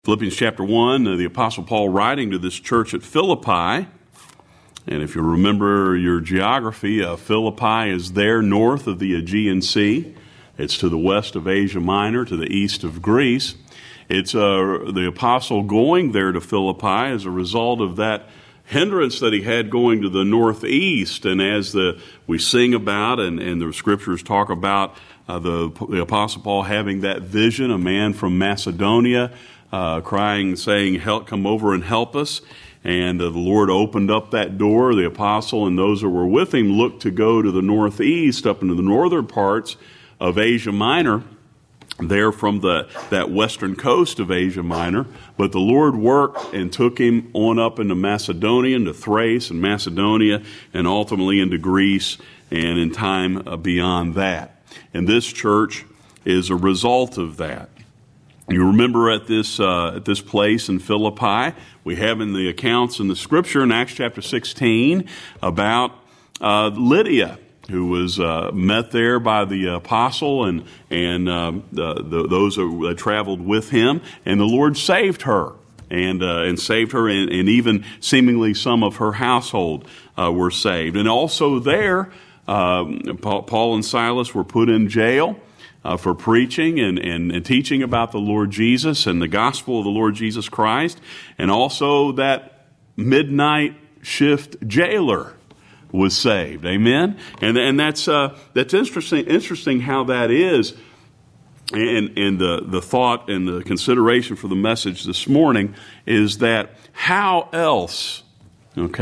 Philippians chapter 1, the Apostle Paul writing to this church at Philippi. And if you remember your geography, Philippi is there north of the Aegean Sea. It's to the west of Asia Minor, to the east of Greece. It's the Apostle going there to Philippi as a result of that hindrance that he had going to the northeast. And as we sing about and the scriptures talk about the Apostle Paul having that vision, a man from Macedonia, crying, saying, "Help, come over and help us." And the Lord opened up that door. The apostle and those that were with him looked to go to the northeast, up into the northern parts of Asia Minor, there from that western coast of Asia Minor. But the Lord worked and took him on up into Macedonia, into Thrace and Macedonia, and ultimately into Greece, and in time beyond that. And this church is a result of that. You remember at this place in Philippi, we have in the accounts in the Scripture in Acts chapter 16 about Lydia, who was met there by the apostle and those that traveled with him, and the Lord saved her and saved her, and even seemingly some of her household were saved. And also there, Paul and Silas were put in jail for preaching and teaching about the Lord Jesus and the gospel of the Lord Jesus Christ. And also that midnight shift jailer was saved. Amen? And that's interesting how that is. And the thought and the consideration for the message this morning is that how else would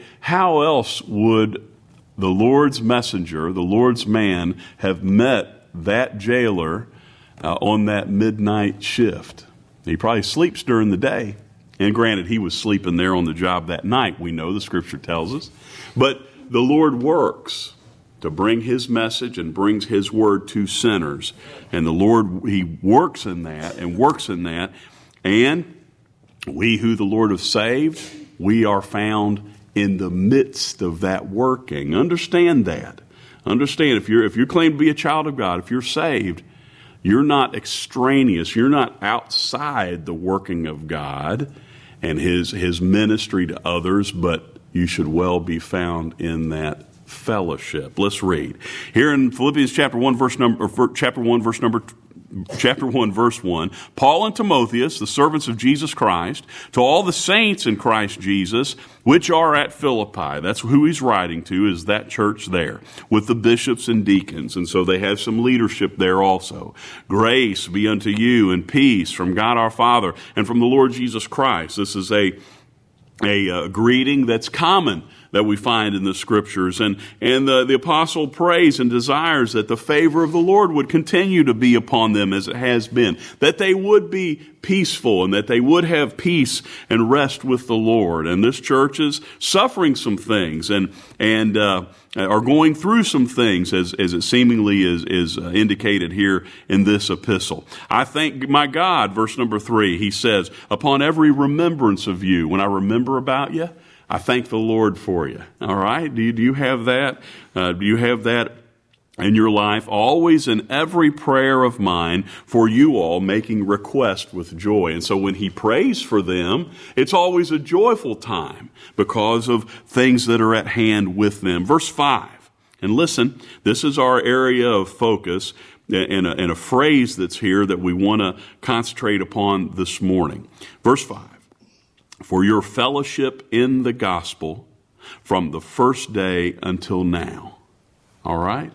the Lord's messenger, the Lord's man, have met that jailer on that midnight shift? He probably sleeps during the day. And granted, he was sleeping there on the job that night, we know, the Scripture tells us. But the Lord works to bring His message and brings His word to sinners. And the Lord, He works in that. And we who the Lord have saved, we are found in the midst of that working. Understand that. Understand, if you claim to be a child of God, if you're saved, you're not extraneous. You're not outside the working of God and His ministry to others, but you should well be found in that fellowship. Let's read here in Philippians chapter 1, verse 1. Paul and Timotheus, the servants of Jesus Christ, to all the saints in Christ Jesus, which are at Philippi. That's who he's writing to, is that church there, with the bishops and deacons. And so they have some leadership there also. Grace be unto you and peace from God our Father and from the Lord Jesus Christ. This is a greeting that's common that we find in the Scriptures. And the apostle prays and desires that the favor of the Lord would continue to be upon them as it has been, that they would be peaceful and that they would have peace and rest with the Lord. And this church is suffering some things and are going through some things as it seemingly is indicated here in this epistle. I thank my God, verse number 3, he says, upon every remembrance of you. When I remember about you, I thank the Lord for you. All right? Do you have that? Do you have that in your life? Always in every prayer of mine for you all, making request with joy. And so when he prays for them, it's always a joyful time because of things that are at hand with them. Verse 5. And listen, this is our area of focus and a phrase that's here that we want to concentrate upon this morning. Verse 5. For your fellowship in the gospel from the first day until now. All right?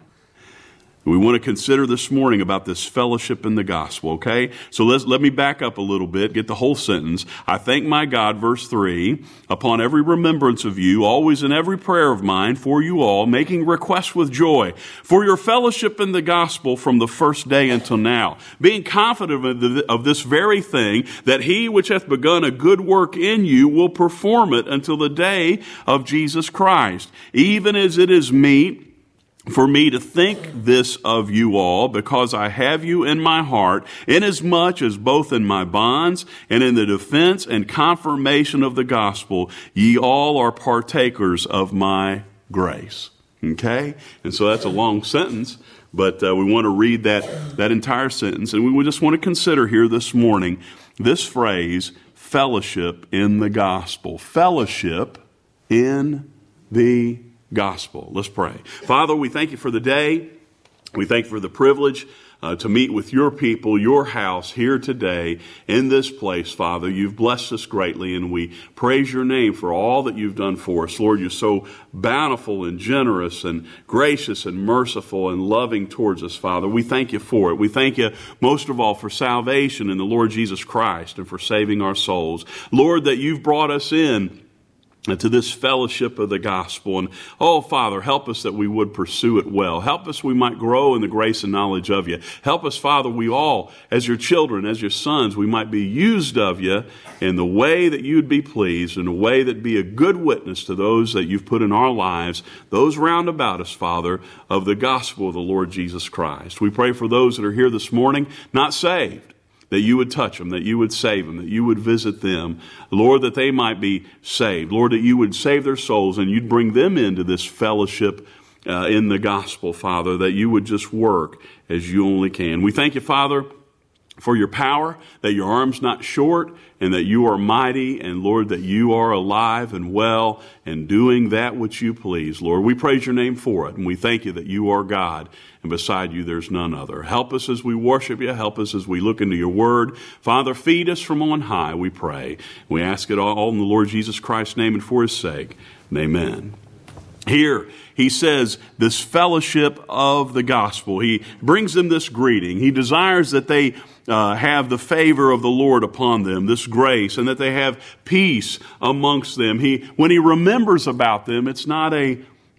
We want to consider this morning about this fellowship in the gospel, okay? So let me back up a little bit, get the whole sentence. I thank my God, verse 3, upon every remembrance of you, always in every prayer of mine for you all, making requests with joy, for your fellowship in the gospel from the first day until now, being confident of this very thing, that he which hath begun a good work in you will perform it until the day of Jesus Christ, even as it is meet for me to think this of you all, because I have you in my heart, inasmuch as both in my bonds and in the defense and confirmation of the gospel, ye all are partakers of my grace. Okay? And so that's a long sentence, but we want to read that entire sentence, and we just want to consider here this morning this phrase, fellowship in the gospel. Fellowship in the gospel. Let's pray. Father, we thank you for the day. We thank you for the privilege to meet with your people, your house here today in this place, Father. You've blessed us greatly, and we praise your name for all that you've done for us. Lord, you're so bountiful and generous and gracious and merciful and loving towards us, Father. We thank you for it. We thank you most of all for salvation in the Lord Jesus Christ and for saving our souls. Lord, that you've brought us in to this fellowship of the gospel. And, oh, Father, help us that we would pursue it well. Help us we might grow in the grace and knowledge of you. Help us, Father, we all, as your children, as your sons, we might be used of you in the way that you'd be pleased, in a way that be a good witness to those that you've put in our lives, those round about us, Father, of the gospel of the Lord Jesus Christ. We pray for those that are here this morning, not saved, that you would touch them, that you would save them, that you would visit them. Lord, that they might be saved. Lord, that you would save their souls and you'd bring them into this fellowship in the gospel, Father, that you would just work as you only can. We thank you, Father, for your power, that your arm's not short, and that you are mighty, and Lord, that you are alive and well and doing that which you please. Lord, we praise your name for it, and we thank you that you are God, and beside you there's none other. Help us as we worship you. Help us as we look into your word. Father, feed us from on high, we pray. We ask it all in the Lord Jesus Christ's name and for his sake. Amen. Here, he says this fellowship of the gospel. He brings them this greeting. He desires that they have the favor of the Lord upon them, this grace, and that they have peace amongst them. When he remembers about them, it's not a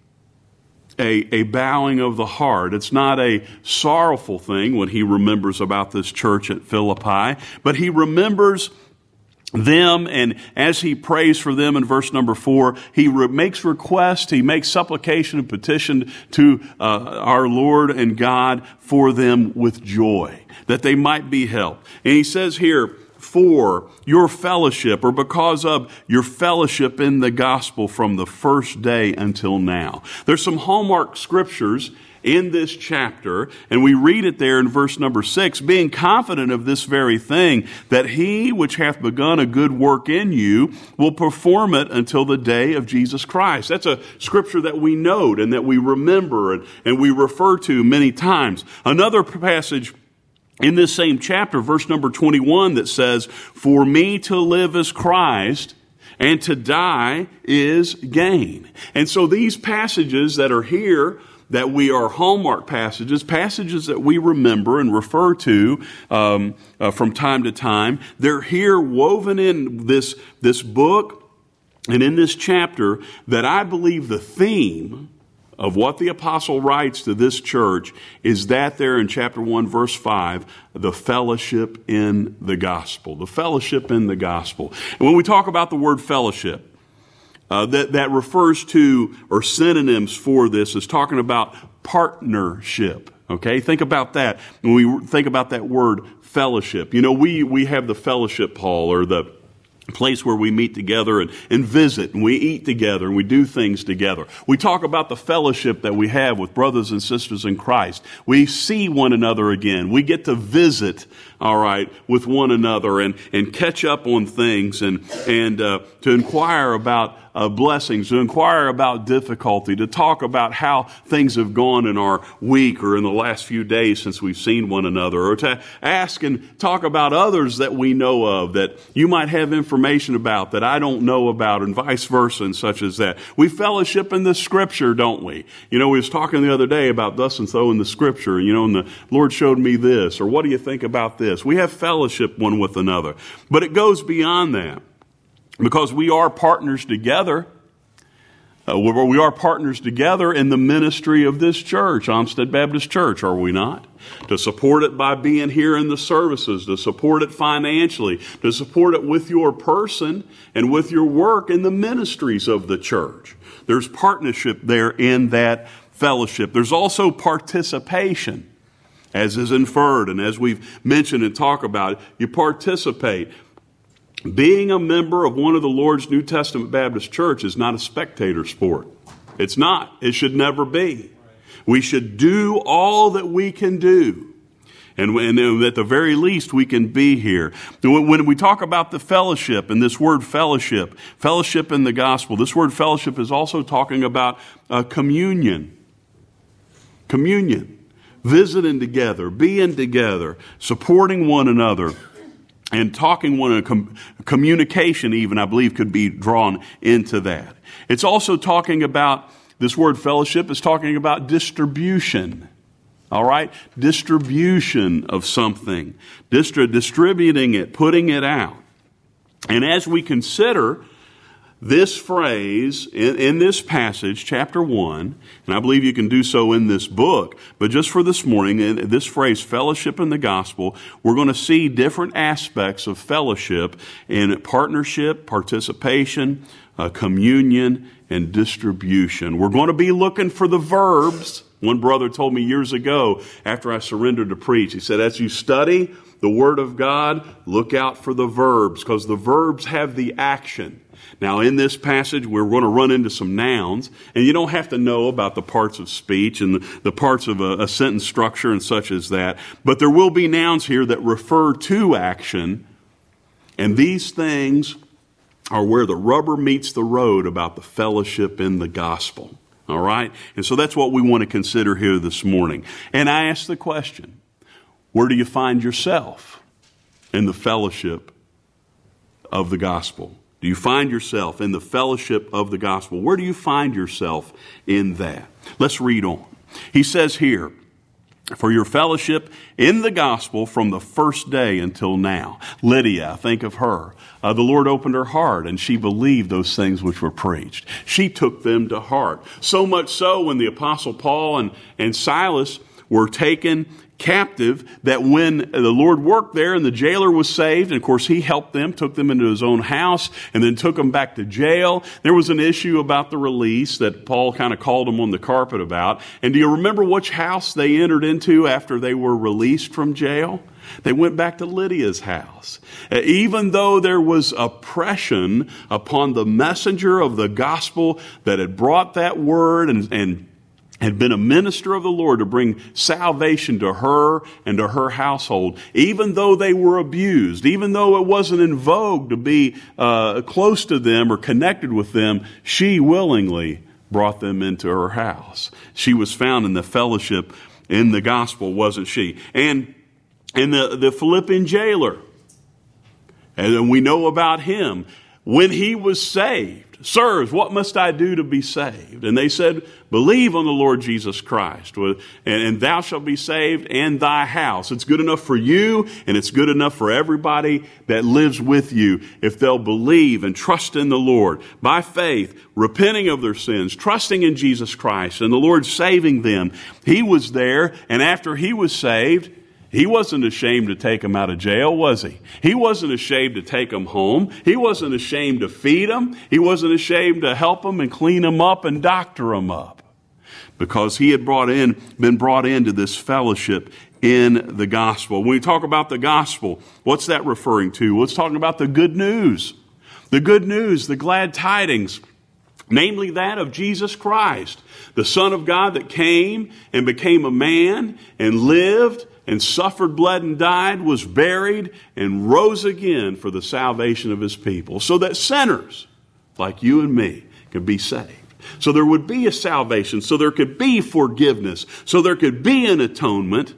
bowing of the heart. It's not a sorrowful thing when he remembers about this church at Philippi, but he remembers them, and as he prays for them in verse number 4, he makes request, he makes supplication and petition to our Lord and God for them with joy, that they might be helped. And he says here, for your fellowship, or because of your fellowship in the gospel from the first day until now. There's some hallmark scriptures in this chapter, and we read it there in verse number 6, being confident of this very thing, that he which hath begun a good work in you will perform it until the day of Jesus Christ. That's a scripture that we note and that we remember and we refer to many times. Another passage in this same chapter, verse number 21, that says, for me to live is Christ, and to die is gain. And so these passages that are here, that we are hallmark passages that we remember and refer to from time to time. They're here woven in this book and in this chapter, that I believe the theme of what the apostle writes to this church is that there in chapter 1, verse 5, the fellowship in the gospel. The fellowship in the gospel. And when we talk about the word fellowship, that refers to, or synonyms for this, is talking about partnership. Okay, think about that. When we think about that word fellowship, you know, we have the fellowship hall, or the place where we meet together and visit, and we eat together, and we do things together. We talk about the fellowship that we have with brothers and sisters in Christ. We see one another again. We get to visit, all right, with one another and catch up on things and to inquire about blessings, to inquire about difficulty, to talk about how things have gone in our week or in the last few days since we've seen one another, or to ask and talk about others that we know of that you might have information about that I don't know about, and vice versa, and such as that. We fellowship in the Scripture, don't we? You know, we was talking the other day about thus and so in the Scripture, you know, and the Lord showed me this, or what do you think about this? We have fellowship one with another. But it goes beyond that. Because we are partners together. We are partners together in the ministry of this church, Olmsted Baptist Church, are we not? To support it by being here in the services, to support it financially, to support it with your person and with your work in the ministries of the church. There's partnership there in that fellowship. There's also participation, as is inferred, and as we've mentioned and talked about, you participate. Being a member of one of the Lord's New Testament Baptist Church is not a spectator sport. It's not. It should never be. We should do all that we can do And at the very least, we can be here. When we talk about the fellowship and this word fellowship in the gospel, this word fellowship is also talking about communion. Communion. Visiting together, being together, supporting one another, and talking one another. Communication even, I believe, could be drawn into that. It's also talking about, this word fellowship is talking about distribution. All right? Distribution of something. Distributing it, putting it out. And as we consider this phrase in this passage, chapter 1, and I believe you can do so in this book, but just for this morning, this phrase, fellowship in the gospel, we're going to see different aspects of fellowship in partnership, participation, communion, and distribution. We're going to be looking for the verbs. One brother told me years ago, after I surrendered to preach, he said, as you study the Word of God, look out for the verbs, because the verbs have the action. Now, in this passage, we're going to run into some nouns, and you don't have to know about the parts of speech and the parts of a sentence structure and such as that, but there will be nouns here that refer to action, and these things are where the rubber meets the road about the fellowship in the gospel. All right? And so that's what we want to consider here this morning. And I ask the question, where do you find yourself in the fellowship of the gospel? Do you find yourself in the fellowship of the gospel? Where do you find yourself in that? Let's read on. He says here, for your fellowship in the gospel from the first day until now. Lydia, think of her. The Lord opened her heart and she believed those things which were preached. She took them to heart. So much so when the Apostle Paul and Silas were taken captive, that when the Lord worked there and the jailer was saved, and of course he helped them, took them into his own house, and then took them back to jail. There was an issue about the release that Paul kind of called them on the carpet about. And do you remember which house they entered into after they were released from jail? They went back to Lydia's house. Even though there was oppression upon the messenger of the gospel that had brought that word and had been a minister of the Lord to bring salvation to her and to her household, even though they were abused, even though it wasn't in vogue to be close to them or connected with them, she willingly brought them into her house. She was found in the fellowship in the gospel, wasn't she? And the Philippian jailer, and we know about him, when he was saved, sirs, what must I do to be saved? And they said, believe on the Lord Jesus Christ, and thou shalt be saved and thy house. It's good enough for you, and it's good enough for everybody that lives with you if they'll believe and trust in the Lord by faith, repenting of their sins, trusting in Jesus Christ, and the Lord saving them. He was there, and after he was saved, he wasn't ashamed to take them out of jail, was he? He wasn't ashamed to take them home. He wasn't ashamed to feed them. He wasn't ashamed to help them and clean them up and doctor them up, because he had been brought into this fellowship in the gospel. When we talk about the gospel, what's that referring to? Well, it's talking about the good news. The good news, the glad tidings, namely that of Jesus Christ, the Son of God that came and became a man and lived and suffered, bled, and died, was buried, and rose again for the salvation of his people, so that sinners like you and me could be saved. So there would be a salvation, so there could be forgiveness, so there could be an atonement.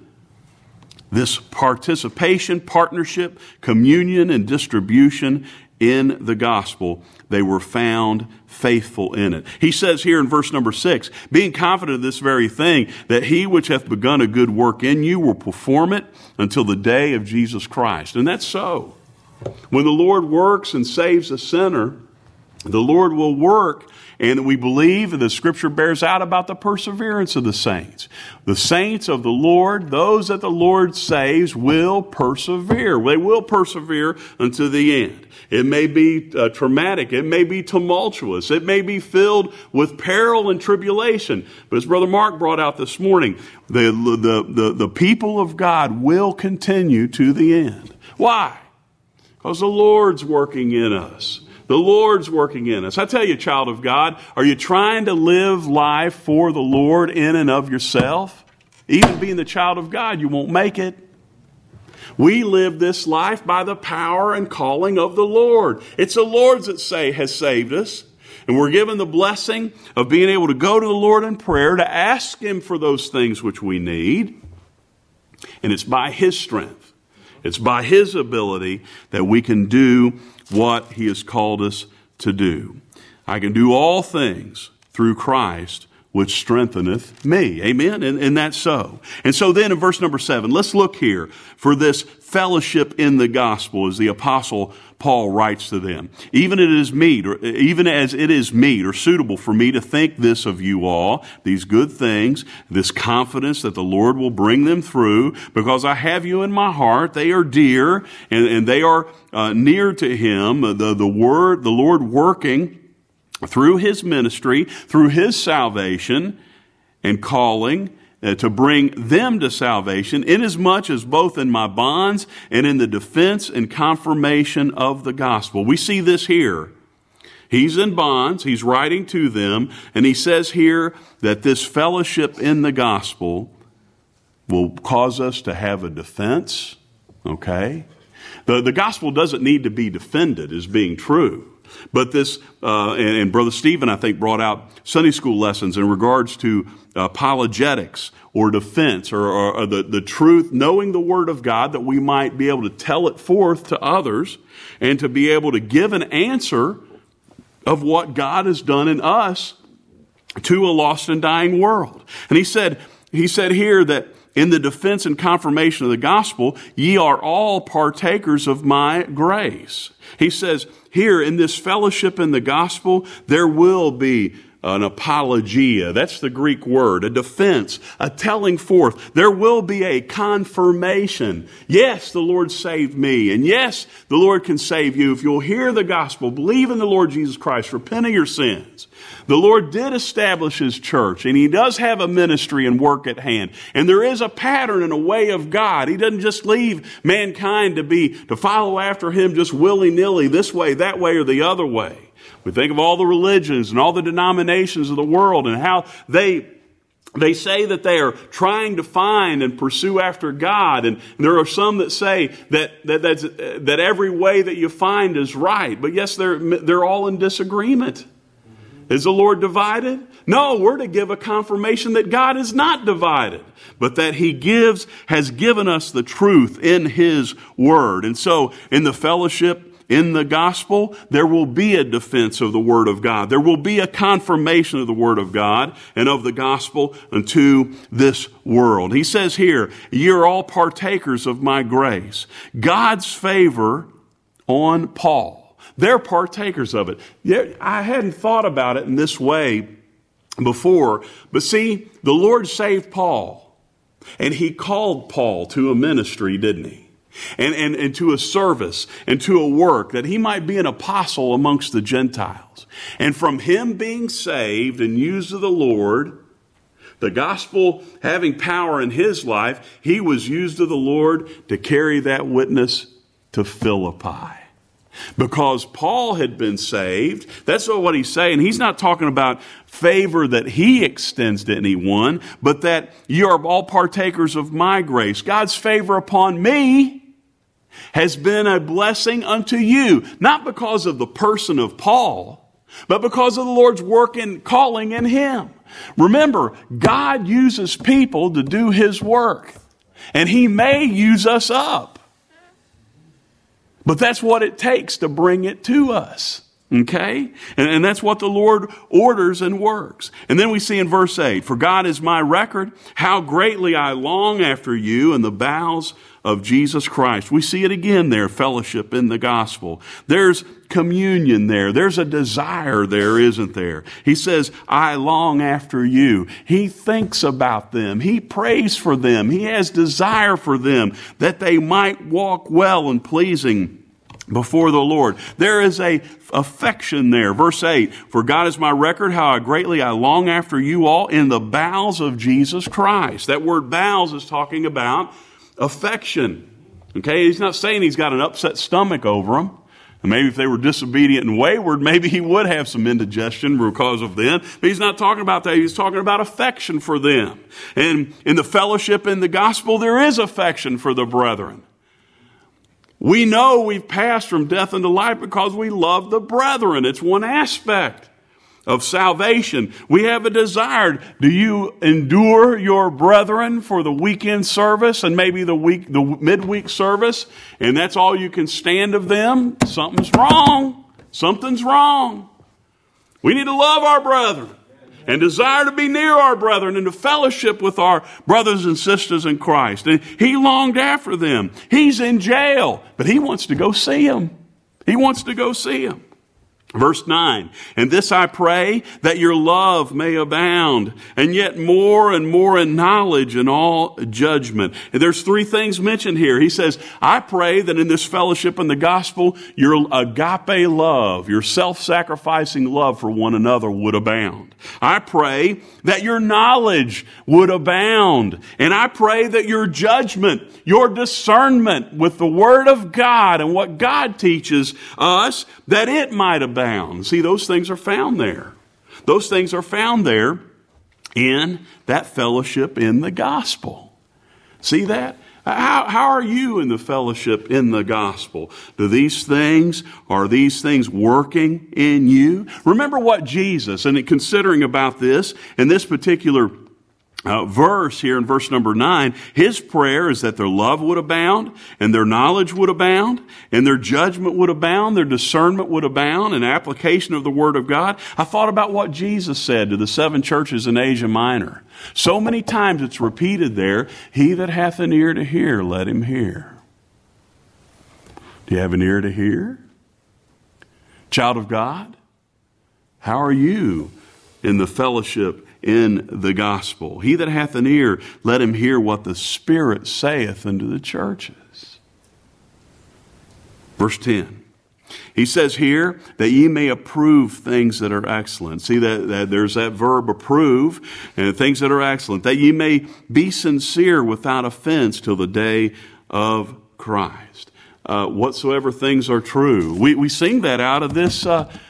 This participation, partnership, communion, and distribution in the gospel, they were found faithful in it. He says here in verse number 6, being confident of this very thing, that he which hath begun a good work in you will perform it until the day of Jesus Christ. And that's so. When the Lord works and saves a sinner, the Lord will work, and we believe, and the Scripture bears out about the perseverance of the saints. The saints of the Lord, those that the Lord saves, will persevere. They will persevere unto the end. It may be traumatic. It may be tumultuous. It may be filled with peril and tribulation. But as Brother Mark brought out this morning, the people of God will continue to the end. Why? Because the Lord's working in us. The Lord's working in us. I tell you, child of God, are you trying to live life for the Lord in and of yourself? Even being the child of God, you won't make it. We live this life by the power and calling of the Lord. It's the Lord that has saved us. And we're given the blessing of being able to go to the Lord in prayer to ask Him for those things which we need. And it's by His strength. It's by His ability that we can do what He has called us to do. I can do all things through Christ, which strengtheneth me. Amen? And that's so. And so then in verse number 7, let's look here for this fellowship in the gospel as the apostle Paul writes to them. Even as it is meet or suitable for me to think this of you all, these good things, this confidence that the Lord will bring them through, because I have you in my heart. They are dear and they are near to Him. The Lord working through His ministry, through His salvation and calling to bring them to salvation, inasmuch as both in my bonds and in the defense and confirmation of the gospel. We see this here. He's in bonds, he's writing to them, and he says here that this fellowship in the gospel will cause us to have a defense, okay? The gospel doesn't need to be defended as being true. But this, and Brother Stephen, I think, brought out Sunday school lessons in regards to apologetics or defense or the truth, knowing the Word of God, that we might be able to tell it forth to others and to be able to give an answer of what God has done in us to a lost and dying world. And he said here that in the defense and confirmation of the gospel, ye are all partakers of my grace. He says here in this fellowship in the gospel, there will be an apologia. That's the Greek word, a defense, a telling forth. There will be a confirmation. Yes, the Lord saved me. And yes, the Lord can save you if you'll hear the gospel, believe in the Lord Jesus Christ, repent of your sins. The Lord did establish His church, and He does have a ministry and work at hand. And there is a pattern and a way of God. He doesn't just leave mankind to follow after Him just willy-nilly, this way, that way, or the other way. We think of all the religions and all the denominations of the world and how they say that they are trying to find and pursue after God. And there are some that say that every way that you find is right. But yes, they're all in disagreement. Is the Lord divided? No, we're to give a confirmation that God is not divided, but that He has given us the truth in His Word. And so in the fellowship in the gospel, there will be a defense of the Word of God. There will be a confirmation of the Word of God and of the gospel unto this world. He says here, you're all partakers of my grace. God's favor on Paul. They're partakers of it. I hadn't thought about it in this way before, but see, the Lord saved Paul, and He called Paul to a ministry, didn't He? And to a service and to a work that he might be an apostle amongst the Gentiles. And from him being saved and used of the Lord, the gospel having power in his life, he was used of the Lord to carry that witness to Philippi. Because Paul had been saved, that's what he's saying. He's not talking about favor that he extends to anyone, but that you are all partakers of my grace. God's favor upon me has been a blessing unto you, not because of the person of Paul, but because of the Lord's work and calling in him. Remember, God uses people to do His work, and He may use us up. But that's what it takes to bring it to us. Okay? And that's what the Lord orders and works. And then we see in verse 8, for God is my record, how greatly I long after you in the bowels of Jesus Christ. We see it again there, fellowship in the gospel. There's communion there. There's a desire there, isn't there? He says, I long after you. He thinks about them. He prays for them. He has desire for them that they might walk well and pleasing before the Lord. There is a affection there. Verse 8, for God is my record, how greatly I long after you all in the bowels of Jesus Christ. That word bowels is talking about affection. Okay, he's not saying he's got an upset stomach over them. And maybe if they were disobedient and wayward, maybe he would have some indigestion because of them. But he's not talking about that. He's talking about affection for them. And in the fellowship in the gospel, there is affection for the brethren. We know we've passed from death into life because we love the brethren. It's one aspect of salvation. We have a desire. Do you endure your brethren for the weekend service and maybe the midweek service, and that's all you can stand of them? Something's wrong. Something's wrong. We need to love our brethren and desire to be near our brethren and to fellowship with our brothers and sisters in Christ. And he longed after them. He's in jail, but he wants to go see them. He wants to go see them. Verse 9, and this I pray, that your love may abound, and yet more and more in knowledge and all judgment. And there's three things mentioned here. He says, I pray that in this fellowship in the gospel, your agape love, your self-sacrificing love for one another would abound. I pray that your knowledge would abound. And I pray that your judgment, your discernment with the Word of God and what God teaches us, that it might abound. See, those things are found there. Those things are found there in that fellowship in the gospel. See that? How are you in the fellowship in the gospel? Are these things working in you? Remember what Jesus, and considering about this, in this particular verse here in verse number 9, his prayer is that their love would abound, and their knowledge would abound, and their judgment would abound, their discernment would abound, and application of the Word of God. I thought about what Jesus said to the 7 churches in Asia Minor. So many times it's repeated there, he that hath an ear to hear, let him hear. Do you have an ear to hear? Child of God, how are you in the fellowship in the gospel? He that hath an ear, let him hear what the Spirit saith unto the churches. Verse 10. He says here that ye may approve things that are excellent. See that there's that verb approve, and things that are excellent. That ye may be sincere without offense till the day of Christ. Whatsoever things are true. We sing that out of this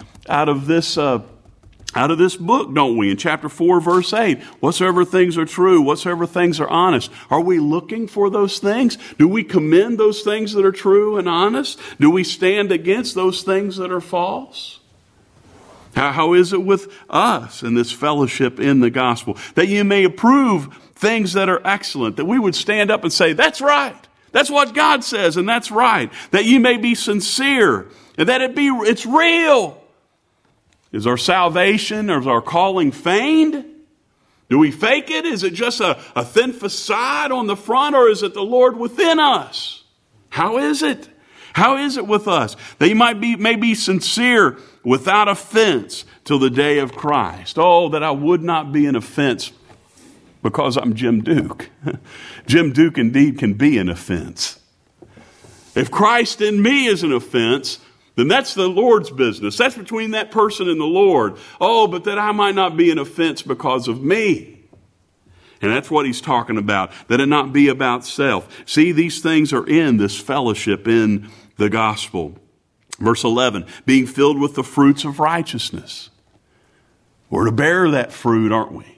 book, don't we? In chapter 4, verse 8, whatsoever things are true, whatsoever things are honest. Are we looking for those things? Do we commend those things that are true and honest? Do we stand against those things that are false? How is it with us in this fellowship in the gospel? That you may approve things that are excellent, that we would stand up and say, that's right. That's what God says, and that's right. That you may be sincere, and that it's real. Is our salvation or is our calling feigned? Do we fake it? Is it just a thin facade on the front, or is it the Lord within us? How is it? How is it with us? That you may be sincere without offense till the day of Christ. Oh, that I would not be an offense because I'm Jim Duke. Jim Duke indeed can be an offense. If Christ in me is an offense, then that's the Lord's business. That's between that person and the Lord. Oh, but that I might not be an offense because of me. And that's what he's talking about, that it not be about self. See, these things are in this fellowship in the gospel. Verse 11, being filled with the fruits of righteousness. We're to bear that fruit, aren't we?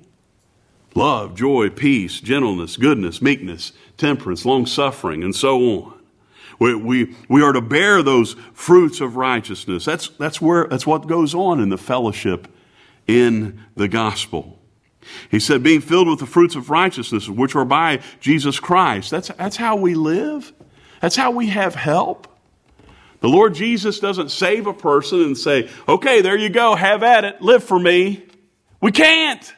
Love, joy, peace, gentleness, goodness, meekness, temperance, long-suffering, and so on. We are to bear those fruits of righteousness. That's what goes on in the fellowship in the gospel. He said, being filled with the fruits of righteousness, which are by Jesus Christ. That's how we live. That's how we have help. The Lord Jesus doesn't save a person and say, okay, there you go, have at it, live for me. We can't.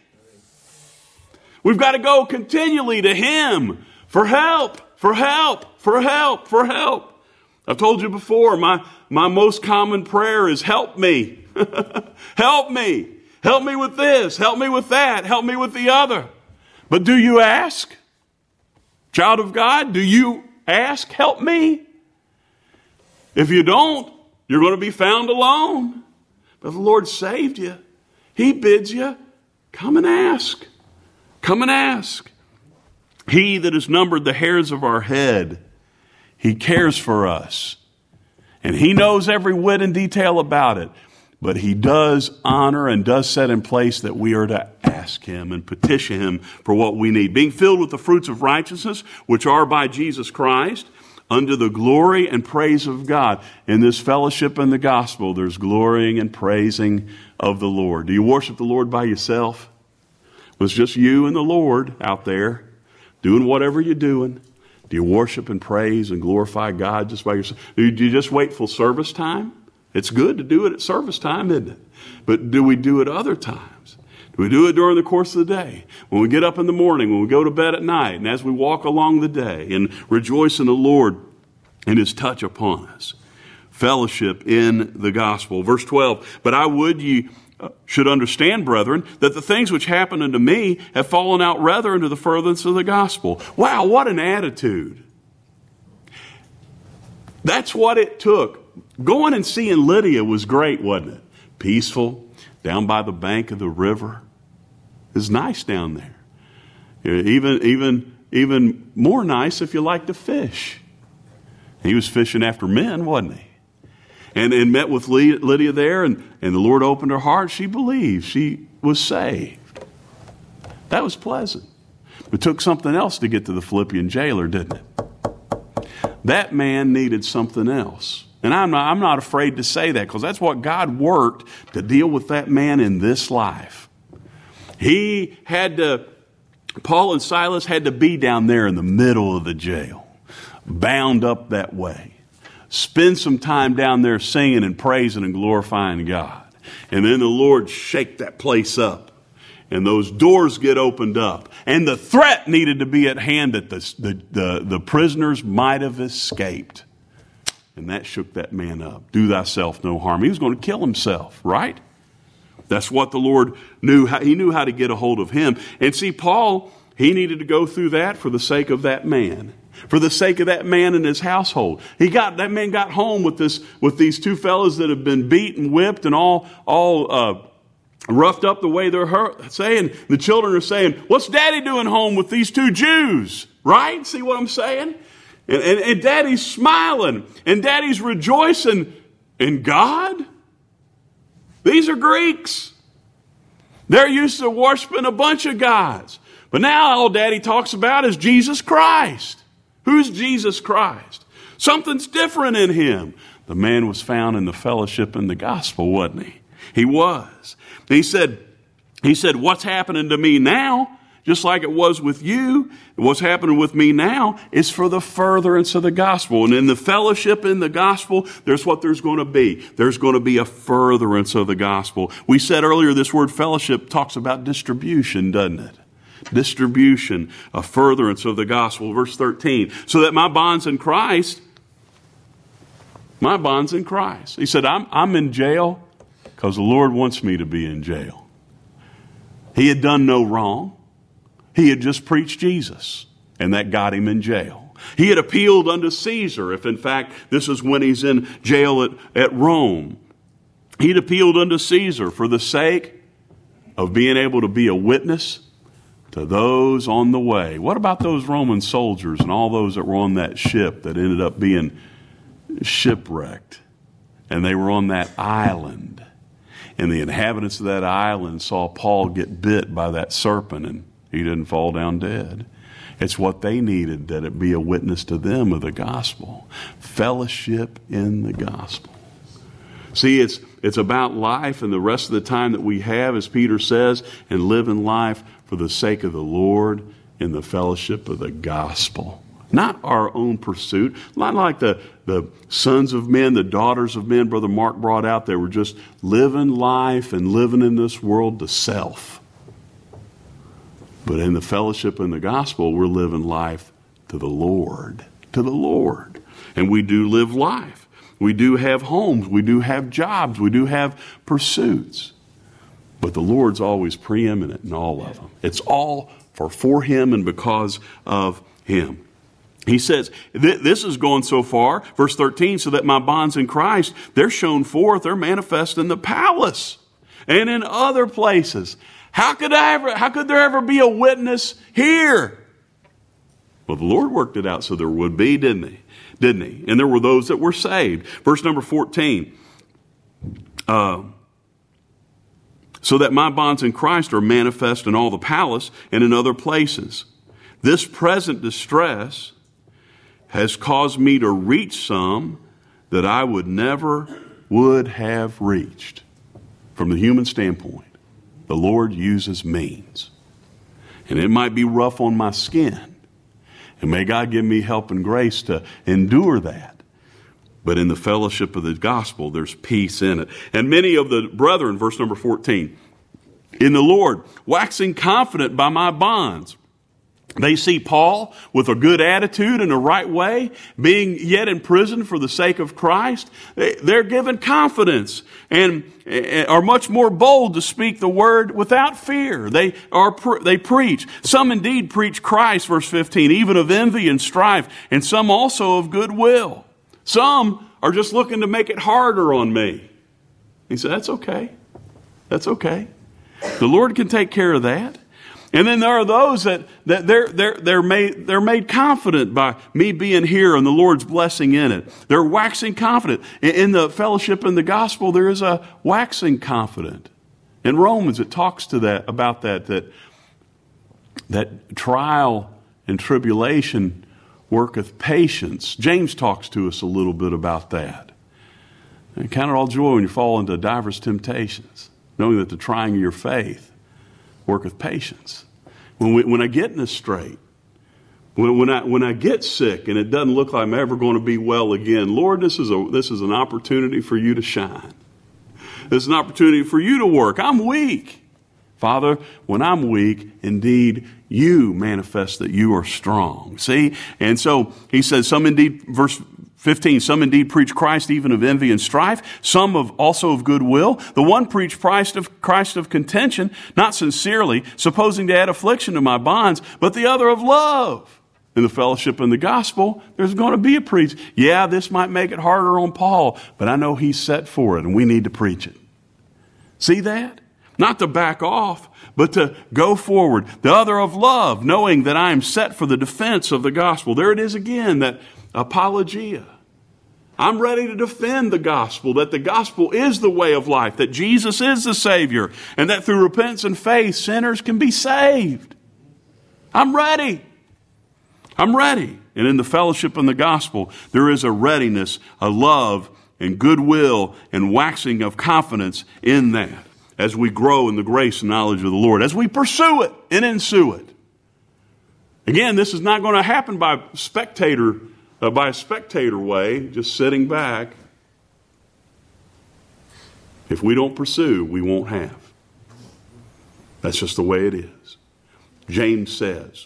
We've got to go continually to Him for help, for help, for help, for help. I've told you before, my most common prayer is help me. Help me. Help me with this. Help me with that. Help me with the other. But do you ask? Child of God, do you ask, help me? If you don't, you're going to be found alone. But the Lord saved you. He bids you, come and ask. Come and ask. He that has numbered the hairs of our head, He cares for us. And He knows every whit and detail about it. But He does honor and does set in place that we are to ask Him and petition Him for what we need. Being filled with the fruits of righteousness, which are by Jesus Christ, unto the glory and praise of God. In this fellowship in the gospel, there's glorying and praising of the Lord. Do you worship the Lord by yourself? Well, it's just you and the Lord out there doing whatever you're doing. Do you worship and praise and glorify God just by yourself? Do you just wait for service time? It's good to do it at service time, isn't it? But do we do it other times? Do we do it during the course of the day? When we get up in the morning, when we go to bed at night, and as we walk along the day and rejoice in the Lord and His touch upon us. Fellowship in the gospel. Verse 12, but I would ye should understand, brethren, that the things which happen unto me have fallen out rather into the furtherance of the gospel. Wow, what an attitude. That's what it took. Going and seeing Lydia was great, wasn't it? Peaceful, down by the bank of the river. It's nice down there. Even more nice if you like to fish. He was fishing after men, wasn't he? And met with Lydia there, and the Lord opened her heart. She believed. She was saved. That was pleasant. It took something else to get to the Philippian jailer, didn't it? That man needed something else. And I'm not afraid to say that, because that's what God worked to deal with that man in this life. Paul and Silas had to be down there in the middle of the jail, bound up that way. Spend some time down there singing and praising and glorifying God. And then the Lord shake that place up. And those doors get opened up. And the threat needed to be at hand that the prisoners might have escaped. And that shook that man up. Do thyself no harm. He was going to kill himself, right? That's what the Lord knew. He knew how to get a hold of him. And see, Paul, he needed to go through that for the sake of that man. For the sake of that man and his household. That man got home with these two fellows that have been beat and whipped and all roughed up the way they're saying. The children are saying, what's Daddy doing home with these two Jews? Right? See what I'm saying? And Daddy's smiling. And Daddy's rejoicing in God. These are Greeks. They're used to worshiping a bunch of gods. But now all Daddy talks about is Jesus Christ. Who's Jesus Christ? Something's different in him. The man was found in the fellowship in the gospel, wasn't he? He was. He said, what's happening to me now, just like it was with you, what's happening with me now is for the furtherance of the gospel. And in the fellowship in the gospel, there's going to be. There's going to be a furtherance of the gospel. We said earlier this word fellowship talks about distribution, doesn't it? Distribution, a furtherance of the gospel. Verse 13, so that my bonds in Christ. He said, I'm in jail because the Lord wants me to be in jail. He had done no wrong. He had just preached Jesus, and that got him in jail. He had appealed unto Caesar, if in fact this is when he's in jail at Rome. He'd appealed unto Caesar for the sake of being able to be a witness to those on the way. What about those Roman soldiers and all those that were on that ship that ended up being shipwrecked? And they were on that island. And the inhabitants of that island saw Paul get bit by that serpent, and he didn't fall down dead. It's what they needed, that it be a witness to them of the gospel. Fellowship in the gospel. See, it's about life and the rest of the time that we have, as Peter says, and live in life for the sake of the Lord in the fellowship of the gospel. Not our own pursuit. Not like the sons of men, the daughters of men Brother Mark brought out. They were just living life and living in this world to self. But in the fellowship in the gospel, we're living life to the Lord. To the Lord. And we do live life. We do have homes. We do have jobs. We do have pursuits. But the Lord's always preeminent in all of them. It's all for Him and because of Him. He says, this is going so far, verse 13, so that my bonds in Christ, they're shown forth, they're manifest in the palace and in other places. How could there ever be a witness here? Well, the Lord worked it out so there would be, didn't He? And there were those that were saved. Verse number 14. So that my bonds in Christ are manifest in all the palace and in other places. This present distress has caused me to reach some that I would have reached. From the human standpoint, the Lord uses means. And it might be rough on my skin. And may God give me help and grace to endure that. But in the fellowship of the gospel, there's peace in it. And many of the brethren, verse number 14, in the Lord, waxing confident by my bonds. They see Paul with a good attitude and a right way, being yet in prison for the sake of Christ. They're given confidence and are much more bold to speak the word without fear. They preach. Some indeed preach Christ, verse 15, even of envy and strife, and some also of goodwill. Some are just looking to make it harder on me. He said, that's okay. That's okay. The Lord can take care of that. And then there are those that they're made confident by me being here and the Lord's blessing in it. They're waxing confident. In the fellowship in the gospel, there is a waxing confident. In Romans, it talks to about that trial and tribulation worketh patience. James talks to us a little bit about that. And count it all joy when you fall into divers temptations, knowing that the trying of your faith worketh patience. When I get in a strait, when I get sick and it doesn't look like I'm ever going to be well again, Lord, this is an opportunity for you to shine. This is an opportunity for you to work. I'm weak. Father, when I'm weak, indeed, you manifest that you are strong. See? And so he says, some indeed, verse 15, some indeed preach Christ even of envy and strife, some also of goodwill. The one preached Christ of contention, not sincerely, supposing to add affliction to my bonds, but the other of love. In the fellowship in the gospel, there's going to be a preach. Yeah, this might make it harder on Paul, but I know he's set for it and we need to preach it. See that? Not to back off, but to go forward. The other of love, knowing that I am set for the defense of the gospel. There it is again, that apologia. I'm ready to defend the gospel, that the gospel is the way of life, that Jesus is the Savior, and that through repentance and faith, sinners can be saved. I'm ready. I'm ready. And in the fellowship in the gospel, there is a readiness, a love, and goodwill, and waxing of confidence in that as we grow in the grace and knowledge of the Lord, as we pursue it and ensue it. Again, this is not going to happen by a spectator way, just sitting back. If we don't pursue, we won't have. That's just the way it is. James says,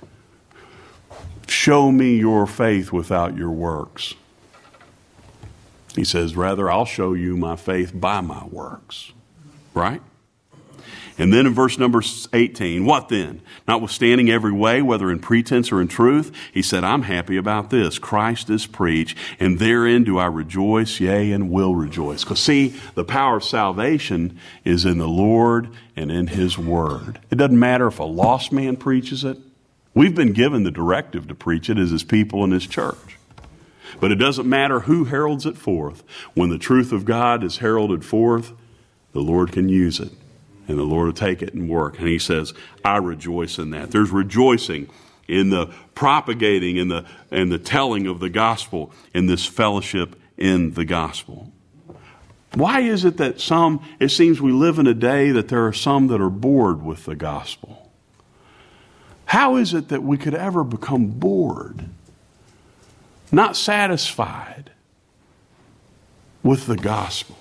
show me your faith without your works. He says, rather, I'll show you my faith by my works. Right? And then in verse number 18, what then? Notwithstanding every way, whether in pretense or in truth, he said, I'm happy about this. Christ is preached, and therein do I rejoice, yea, and will rejoice. Because see, the power of salvation is in the Lord and in his word. It doesn't matter if a lost man preaches it. We've been given the directive to preach it as his people in his church. But it doesn't matter who heralds it forth. When the truth of God is heralded forth, the Lord can use it, and the Lord will take it and work. And he says, I rejoice in that. There's rejoicing in the propagating and the telling of the gospel in this fellowship in the gospel. Why is it that it seems we live in a day that there are some that are bored with the gospel? How is it that we could ever become bored, not satisfied with the gospel?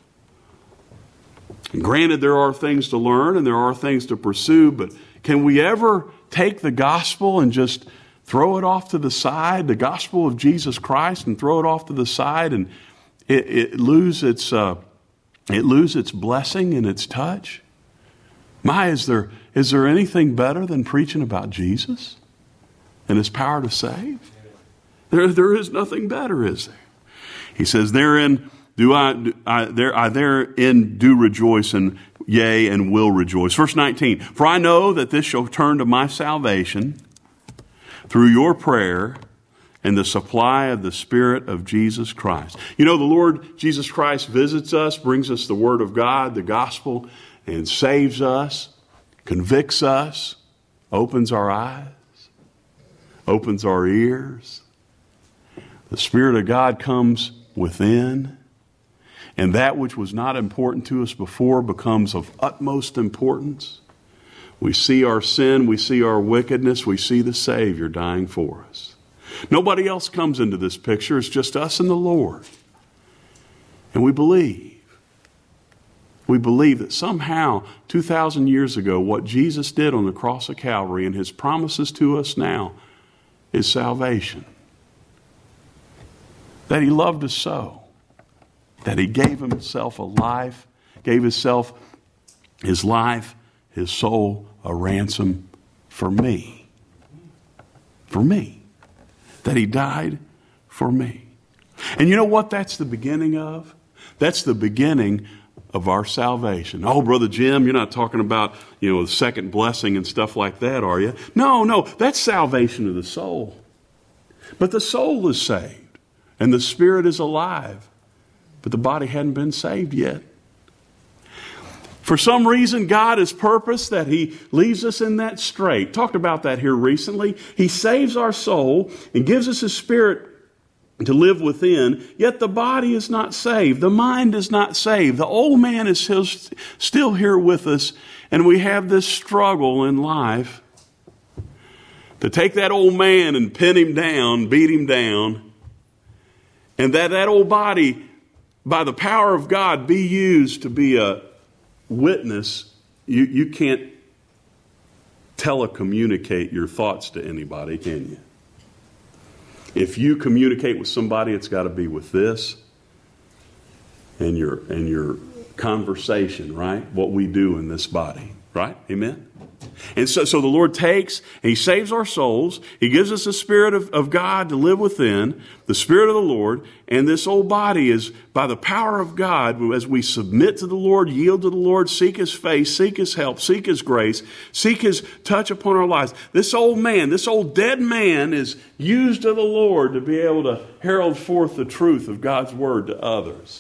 And granted, there are things to learn and there are things to pursue, but can we ever take the gospel and just throw it off to the side, the gospel of Jesus Christ, and throw it off to the side, and it lose its blessing and its touch? Is there anything better than preaching about Jesus and his power to save? There is nothing better, is there? He says, therein therein do rejoice, and yea, and will rejoice. Verse 19, for I know that this shall turn to my salvation through your prayer and the supply of the Spirit of Jesus Christ. You know, the Lord Jesus Christ visits us, brings us the Word of God, the gospel, and saves us, convicts us, opens our eyes, opens our ears, The Spirit of God comes within, and that which was not important to us before becomes of utmost importance. We see our sin, we see our wickedness, we see the Savior dying for us. Nobody else comes into this picture. It's just us and the Lord. And we believe. We believe that somehow, 2,000 years ago, what Jesus did on the cross of Calvary and His promises to us now is salvation. That He loved us so, that He gave Himself a life, gave Himself His life, His soul, a ransom for me. For me. That He died for me. And you know what that's the beginning of? That's the beginning of our salvation. Oh, Brother Jim, you're not talking about, the second blessing and stuff like that, are you? No, that's salvation of the soul. But the soul is saved, and the spirit is alive, but the body hadn't been saved yet. For some reason, God has purposed that He leaves us in that strait. Talked about that here recently. He saves our soul and gives us His Spirit to live within, yet the body is not saved. The mind is not saved. The old man is still here with us, and we have this struggle in life to take that old man and pin him down, beat him down, and that old body, by the power of God, be used to be a witness. You can't telecommunicate your thoughts to anybody, can you? If you communicate with somebody, it's got to be with this and your conversation, right? What we do in this body, right? Amen? And so the Lord takes and He saves our souls. He gives us the Spirit of God to live within, the Spirit of the Lord. And this old body is, by the power of God, as we submit to the Lord, yield to the Lord, seek His face, seek His help, seek His grace, seek His touch upon our lives. This old man, this old dead man is used of the Lord to be able to herald forth the truth of God's Word to others.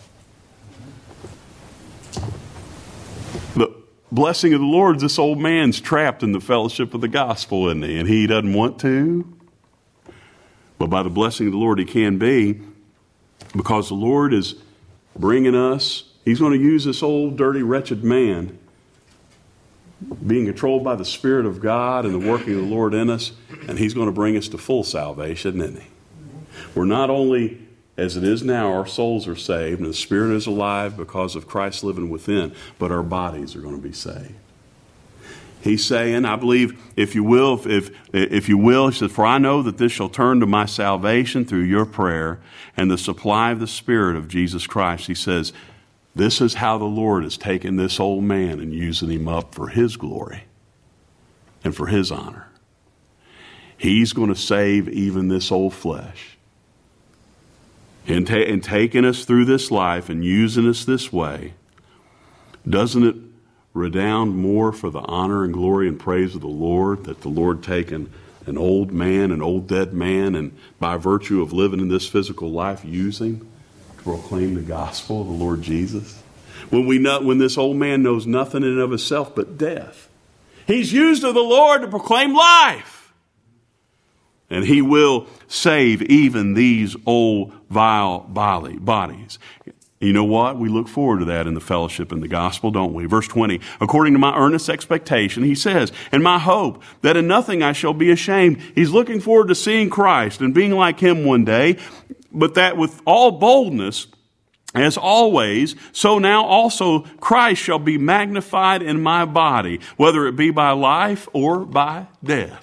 The blessing of the Lord, this old man's trapped in the fellowship of the gospel, isn't he? And he doesn't want to. But by the blessing of the Lord, he can be, because the Lord is bringing us. He's going to use this old, dirty, wretched man, being controlled by the Spirit of God and the working of the Lord in us, and He's going to bring us to full salvation, isn't He? We're not only, as it is now, our souls are saved and the Spirit is alive because of Christ living within, but our bodies are going to be saved. He's saying, I believe, if you will, he says, for I know that this shall turn to my salvation through your prayer and the supply of the Spirit of Jesus Christ. He says, this is how the Lord has taken this old man and using him up for His glory and for His honor. He's going to save even this old flesh. And taking us through this life and using us this way, doesn't it redound more for the honor and glory and praise of the Lord, that the Lord taken an old man, an old dead man, and by virtue of living in this physical life, using to proclaim the gospel of the Lord Jesus? When this old man knows nothing in and of himself but death, he's used of the Lord to proclaim life. And He will save even these old, vile bodies. You know what? We look forward to that in the fellowship in the gospel, don't we? Verse 20, according to my earnest expectation, he says, and my hope that in nothing I shall be ashamed. He's looking forward to seeing Christ and being like Him one day, but that with all boldness, as always, so now also Christ shall be magnified in my body, whether it be by life or by death.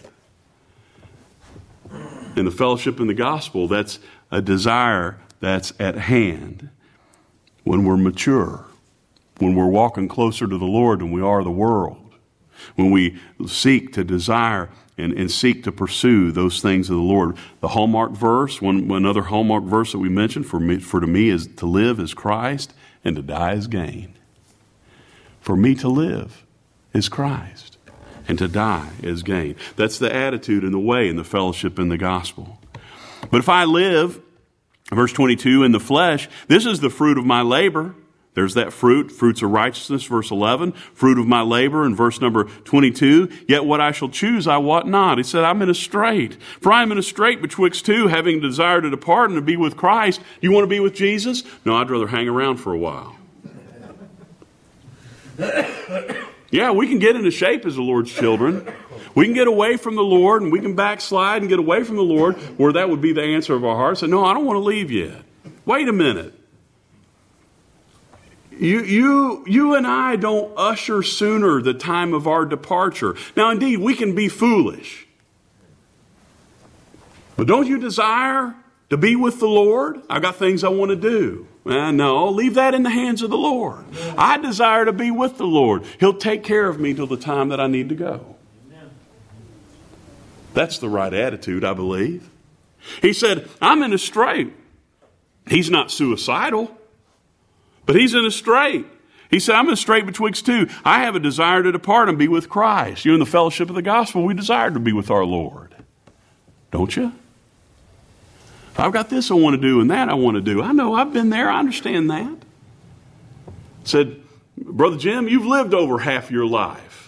In the fellowship in the gospel, that's a desire that's at hand. When we're mature, when we're walking closer to the Lord than we are the world, when we seek to desire and seek to pursue those things of the Lord. The hallmark verse, one other hallmark verse that we mentioned, for to me is to live is Christ and to die is gain. For me to live is Christ and to die is gain. That's the attitude and the way in the fellowship in the gospel. But if I live, verse 22, in the flesh, this is the fruit of my labor. There's that fruit, fruits of righteousness, verse 11, fruit of my labor in verse number 22. Yet what I shall choose, I wot not. He said, I'm in a strait. For I am in a strait betwixt two, having desire to depart and to be with Christ. Do you want to be with Jesus? No, I'd rather hang around for a while. Yeah, we can get into shape as the Lord's children. We can get away from the Lord and we can backslide and get away from the Lord, where that would be the answer of our hearts. And no, I don't want to leave yet. Wait a minute. You and I don't usher sooner the time of our departure. Now, indeed, we can be foolish. But don't you desire to be with the Lord? I got things I want to do. No, leave that in the hands of the Lord. I desire to be with the Lord. He'll take care of me till the time that I need to go. That's the right attitude, I believe. He said, I'm in a strait. He's not suicidal, but he's in a strait. He said, I'm in a strait betwixt two. I have a desire to depart and be with Christ. You, in the fellowship of the gospel, we desire to be with our Lord. Don't you? I've got this I want to do and that I want to do. I know, I've been there. I understand that. Said, Brother Jim, you've lived over half your life.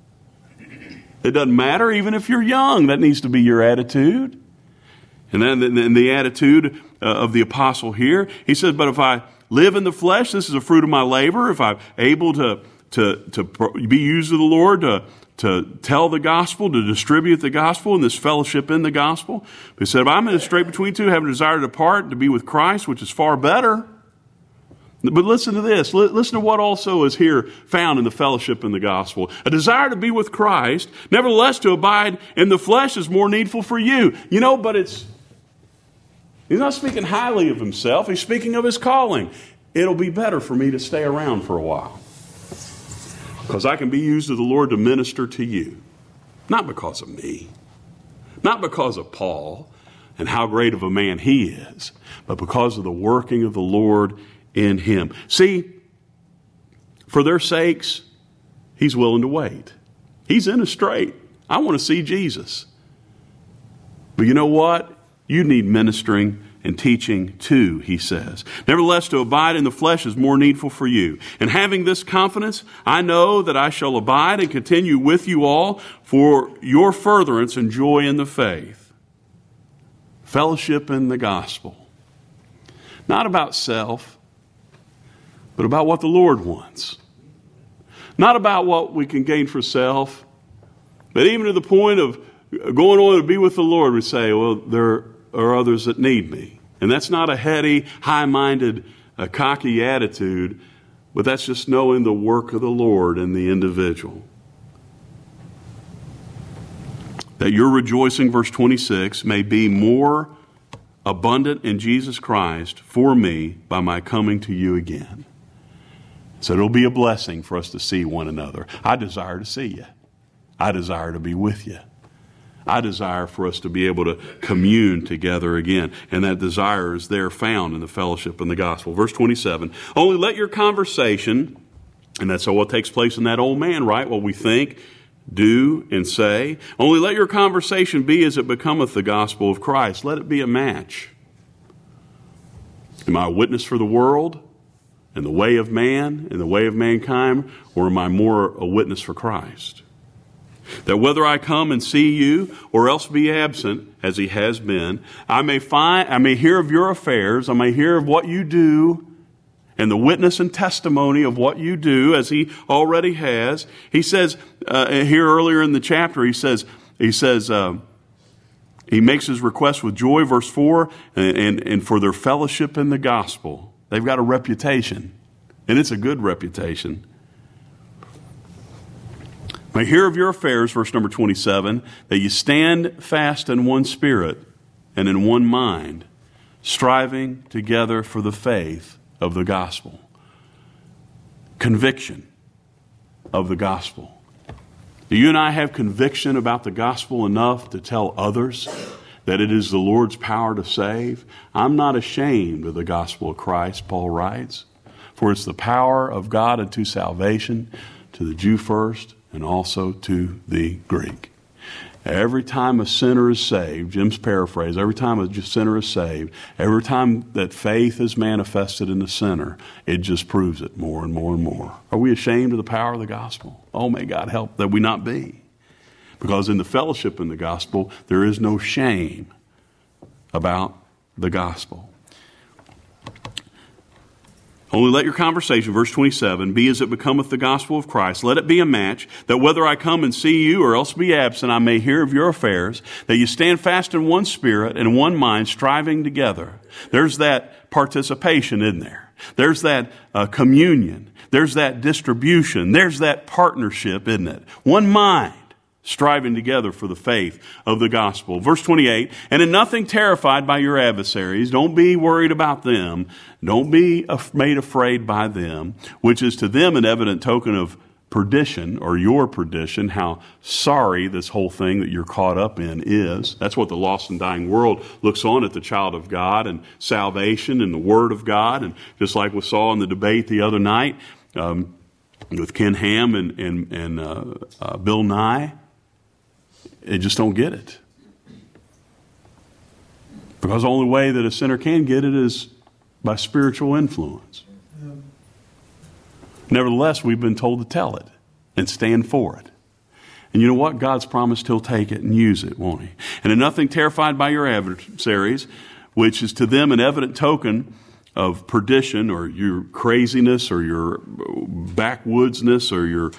It doesn't matter, even if you're young. That needs to be your attitude. And then the attitude of the apostle here, he says, but if I live in the flesh, this is a fruit of my labor. If I'm able to be used of the Lord, to tell the gospel, to distribute the gospel, and this fellowship in the gospel. He said, if I'm in a strait between two, having a desire to depart, to be with Christ, which is far better. But listen to this. Listen to what also is here found in the fellowship in the gospel. A desire to be with Christ, nevertheless to abide in the flesh is more needful for you. You know, but he's not speaking highly of himself. He's speaking of his calling. It'll be better for me to stay around for a while, because I can be used of the Lord to minister to you. Not because of me. Not because of Paul and how great of a man he is, but because of the working of the Lord in him. See, for their sakes, he's willing to wait. He's in a strait. I want to see Jesus. But you know what? You need ministering and teaching too, he says. Nevertheless, to abide in the flesh is more needful for you. And having this confidence, I know that I shall abide and continue with you all for your furtherance and joy in the faith. Fellowship in the gospel. Not about self, but about what the Lord wants. Not about what we can gain for self, but even to the point of going on to be with the Lord, we say, well, there are others that need me. And that's not a heady, high-minded, cocky attitude, but that's just knowing the work of the Lord in the individual. That your rejoicing, verse 26, may be more abundant in Jesus Christ for me by my coming to you again. So it'll be a blessing for us to see one another. I desire to see you. I desire to be with you. I desire for us to be able to commune together again. And that desire is there found in the fellowship and the gospel. Verse 27, only let your conversation, and that's all what takes place in that old man, right? What we think, do, and say. Only let your conversation be as it becometh the gospel of Christ. Let it be a match. Am I a witness for the world and the way of man and the way of mankind, or am I more a witness for Christ? That whether I come and see you or else be absent, as he has been, I may hear of your affairs, I may hear of what you do, and the witness and testimony of what you do, as he already has. He says here earlier in the chapter, he makes his request with joy, verse 4, and for their fellowship in the gospel. They've got a reputation, and it's a good reputation. May hear of your affairs, verse number 27, that you stand fast in one spirit and in one mind, striving together for the faith of the gospel. Conviction of the gospel. Do you and I have conviction about the gospel enough to tell others that it is the Lord's power to save? I'm not ashamed of the gospel of Christ, Paul writes, for it's the power of God unto salvation, to the Jew first, and also to the Greek. Every time a sinner is saved, Jim's paraphrase, every time a sinner is saved, every time that faith is manifested in the sinner, it just proves it more and more and more. Are we ashamed of the power of the gospel? Oh, may God help that we not be. Because in the fellowship in the gospel, there is no shame about the gospel. Only let your conversation, verse 27, be as it becometh the gospel of Christ. Let it be a match, that whether I come and see you or else be absent, I may hear of your affairs, that you stand fast in one spirit and one mind, striving together. There's that participation in there. There's that communion. There's that distribution. There's that partnership, isn't it? One mind, striving together for the faith of the gospel. Verse 28, and in nothing terrified by your adversaries. Don't be worried about them. Don't be made afraid by them, which is to them an evident token of perdition, or your perdition, how sorry this whole thing that you're caught up in is. That's what the lost and dying world looks on at the child of God and salvation and the Word of God. And just like we saw in the debate the other night with Ken Ham and Bill Nye, they just don't get it. Because the only way that a sinner can get it is by spiritual influence. Nevertheless, we've been told to tell it and stand for it. And you know what? God's promised He'll take it and use it, won't He? And in nothing terrified by your adversaries, which is to them an evident token of perdition, or your craziness, or your backwoodsness, or your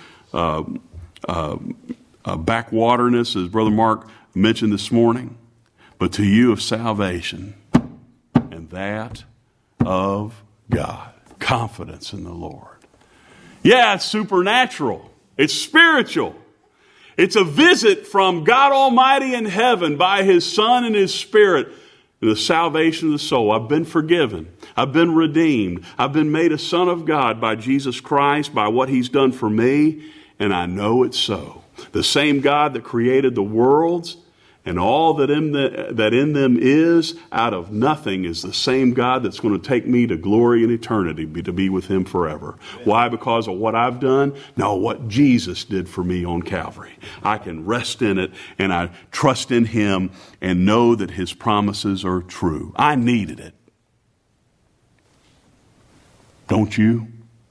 backwaterness, as Brother Mark mentioned this morning, but to you of salvation, and that of God. Confidence in the Lord. Yeah, it's supernatural. It's spiritual. It's a visit from God Almighty in heaven by His Son and His Spirit, and the salvation of the soul. I've been forgiven. I've been redeemed. I've been made a son of God by Jesus Christ, by what He's done for me, and I know it's so. The same God that created the worlds and all that in them is, out of nothing, is the same God that's going to take me to glory and eternity, to be with Him forever. Why? Because of what I've done? No, what Jesus did for me on Calvary. I can rest in it, and I trust in Him and know that His promises are true. I needed it. Don't you?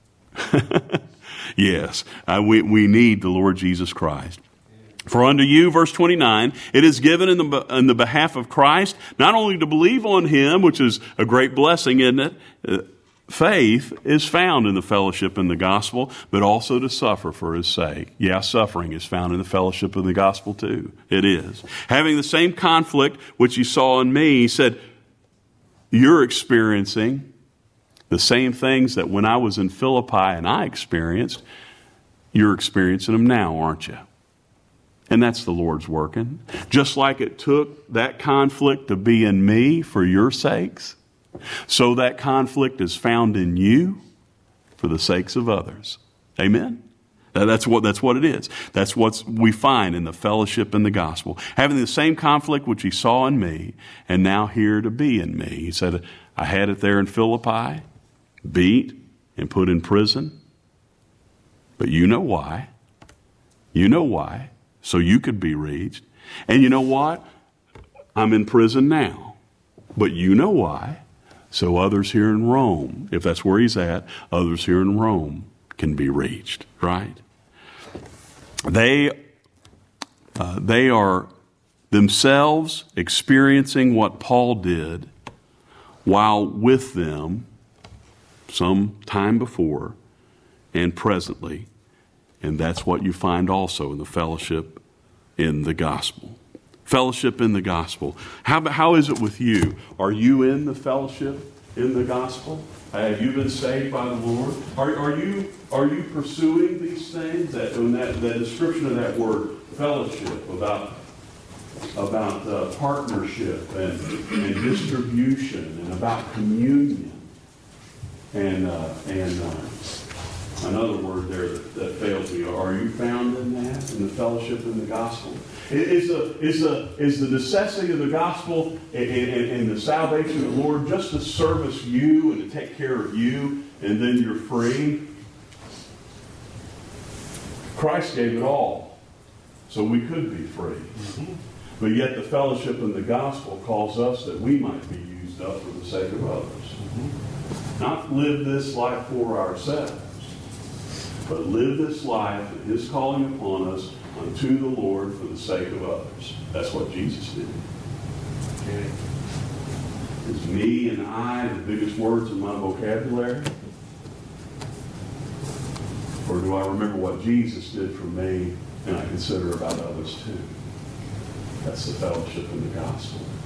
Yes, we need the Lord Jesus Christ. For unto you, verse 29, it is given in the behalf of Christ, not only to believe on Him, which is a great blessing, isn't it? Faith is found in the fellowship in the gospel, but also to suffer for His sake. Yeah, suffering is found in the fellowship of the gospel too. It is. Having the same conflict which you saw in me, He said, you're experiencing the same things that when I was in Philippi and I experienced, you're experiencing them now, aren't you? And that's the Lord's working. Just like it took that conflict to be in me for your sakes, so that conflict is found in you for the sakes of others. Amen? That's what it is. That's what we find in the fellowship in the gospel. Having the same conflict which He saw in me, and now here to be in me. He said, I had it there in Philippi, beat and put in prison. But you know why. You know why. So you could be reached. And you know what? I'm in prison now. But you know why. So others here in Rome, if that's where he's at, others here in Rome can be reached, right? They are themselves experiencing what Paul did while with them some time before and presently. And that's what you find also in the fellowship in the gospel. Fellowship in the gospel. How is it with you? Are you in the fellowship in the gospel? Have you been saved by the Lord? Are you pursuing these things? That description of that word, fellowship, about partnership and distribution, and about communion, and another word there that fails me. Are you found in that, in the fellowship in the gospel? Is the necessity of the gospel and the salvation of the Lord just to service you and to take care of you, and then you're free? Christ gave it all. so we could be free. Mm-hmm. But yet the fellowship in the gospel calls us that we might be used up for the sake of others. Mm-hmm. Not live this life for ourselves, but live this life that His calling upon us unto the Lord for the sake of others. That's what Jesus did. Okay. Is me and I the biggest words in my vocabulary? Or do I remember what Jesus did for me and I consider about others too? That's the fellowship in the gospel.